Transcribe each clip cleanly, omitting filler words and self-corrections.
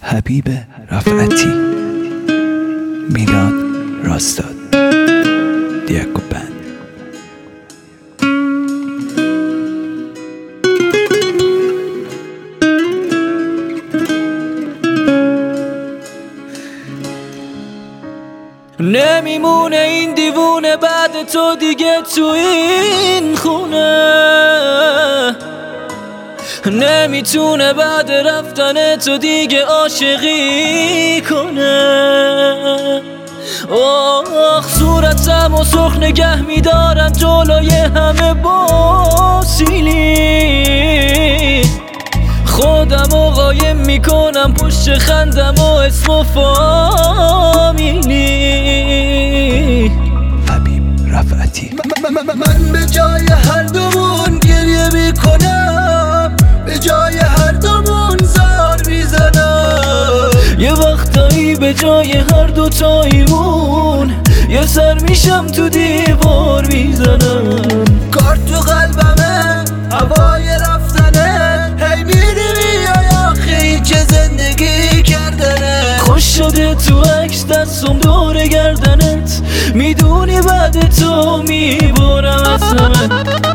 حبیب رفعتی، میلاد راستاد، دیاکو بند. نمیمونه این دیوونه بعد تو دیگه تو این خونه، نمیتونه بعد رفتن تو دیگه عاشقی کنه. آخ صورتم و سرخ نگه میدارم جلوی همه با سیلی، خودم و قایم میکنم پشت خندم و اسم و فامیلی. حبیب رفعتی. من به جای هر دومون گریه میکنم، به جای هر دومون زار میزنم. یه وقتایی به جای هر دوتاییمون یه سر میشم تو دیوار میزنم. کار تو قلبمه، هوای رفتنه، هی میری میای آخه این چه زندگی کردنه. خوش شده تو عکس دستم دور گردنت، میدونی بعد تو میبرم از همه.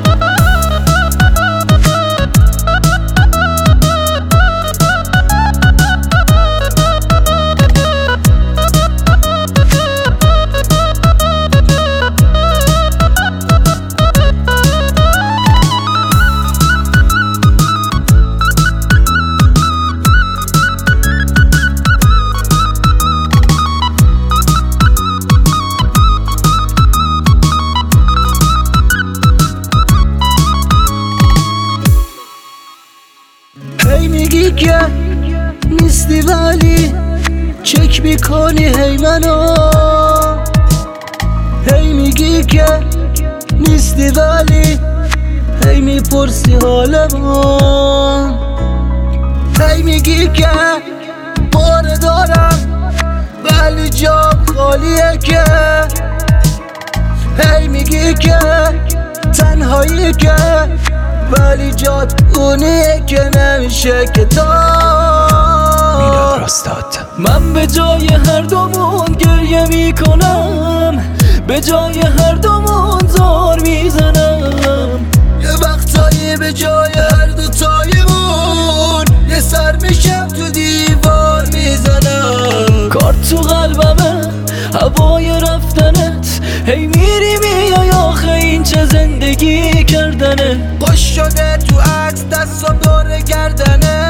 هی میگی که نیستی ولی چک میکنی هی منو، هی میگی که نیستی ولی هی میپرسی حالمو، هی میگی که باره دارم ولی جام خالیه که، هی میگی که تنهایی که ولی جات اونیه که نمیشه که تو. میلاد راستاد. من به جای هر دومون گریه میکنم، به جای هر دومون زار میزنم. یه وقتایی به جای هر دوتاییمون یه سر میشم تو دیوار میزنم. کار تو قلبمه، هوای رفتنت، هی میری میای آخه این چه زندگی کردنه. خوش شده تو عکس دستم دور گردنه،